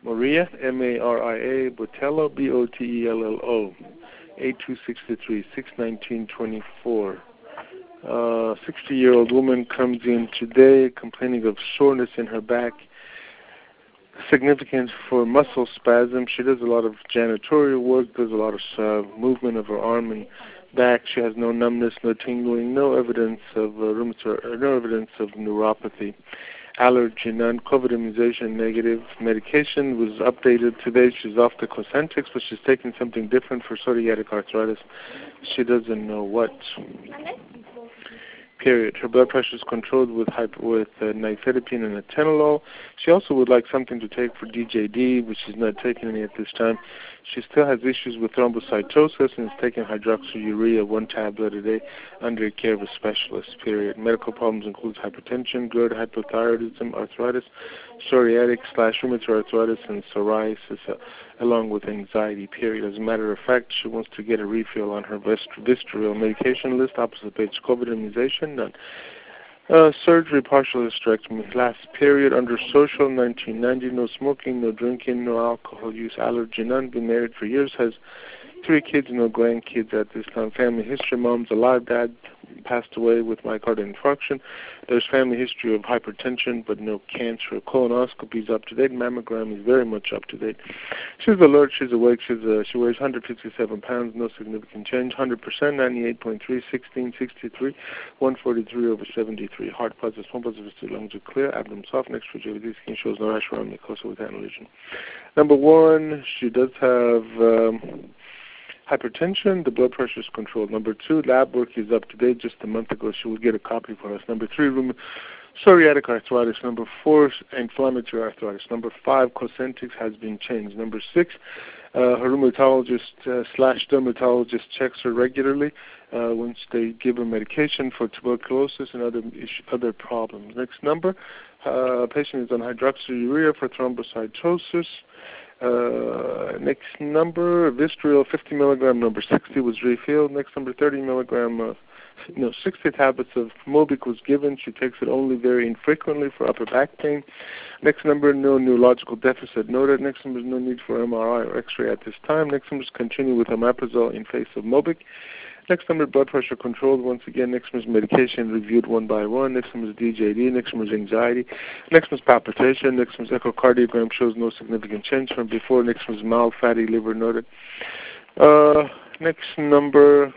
Maria, M-A-R-I-A, Botello, B-O-T-E-L-L-O, 8263, 61924. 60-year-old woman comes in today complaining of soreness in her back, significant for muscle spasm. She does a lot of janitorial work, does a lot of movement of her arm and back. She has no numbness, no tingling, no evidence of rheumatoid, no evidence of neuropathy. Allergy none. COVID immunization negative. Medication was updated today. She's off the Cosentyx, but she's taking something different for psoriatic arthritis. She doesn't know what. Period. Her blood pressure is controlled with nifedipine and atenolol. She also would like something to take for DJD, which she's not taking any at this time. She still has issues with thrombocytosis and is taking hydroxyurea, 1 tablet a day, under care of a specialist. Period. Medical problems include hypertension, GERD, hypothyroidism, arthritis, psoriatic/rheumatoid arthritis, and psoriasis, along with anxiety. Period. As a matter of fact, she wants to get a refill on her Vistaril medication list. Opposite page, COVID immunization, none. Surgery, partial hysterectomy. Last period, under social, 1990, no smoking, no drinking, no alcohol use, allergy, none. Been married for years, has 3 kids, no grandkids at this time. Family history, mom's alive, dad passed away with myocardial infarction. There's family history of hypertension, but no cancer. Colonoscopy is up to date. Mammogram is very much up to date. She's alert, she's awake, she weighs 157 pounds, no significant change. 100%, 98.3, 1663, 143 over 73. Heart positive, swamp positive, lungs are clear, abdomen soft, next to JVD, skin shows no rash around mucosa with anal lesion. Number 1, she does have hypertension. The blood pressure is controlled. Number 2, lab work is up to date. Just a month ago, she will get a copy for us. Number 3, psoriatic arthritis. Number 4, inflammatory arthritis. Number 5, Cosentyx has been changed. Number 6, her rheumatologist/dermatologist checks her regularly once they give her medication for tuberculosis and other problems. Next number, patient is on hydroxyurea for thrombocytosis. Next number, Vistaril 50 milligram, number 60 was refilled. Next number, 30 milligram, 60 tablets of Mobic was given. She takes it only very infrequently for upper back pain. Next number, no neurological deficit noted. Next number, no need for MRI or X-ray at this time. Next number, continue with omeprazole in face of Mobic. Next number, blood pressure controlled once again. Next number is medication reviewed one by one. Next number is DJD. Next number is anxiety. Next number is palpitation. Next number is echocardiogram shows no significant change from before. Next number is mild fatty liver noted. Next number,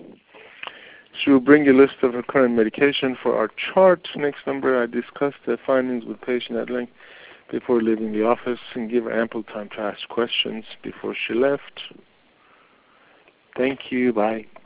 she will bring a list of her current medication for our chart. Next number, I discussed the findings with patient at length before leaving the office and give her ample time to ask questions before she left. Thank you. Bye.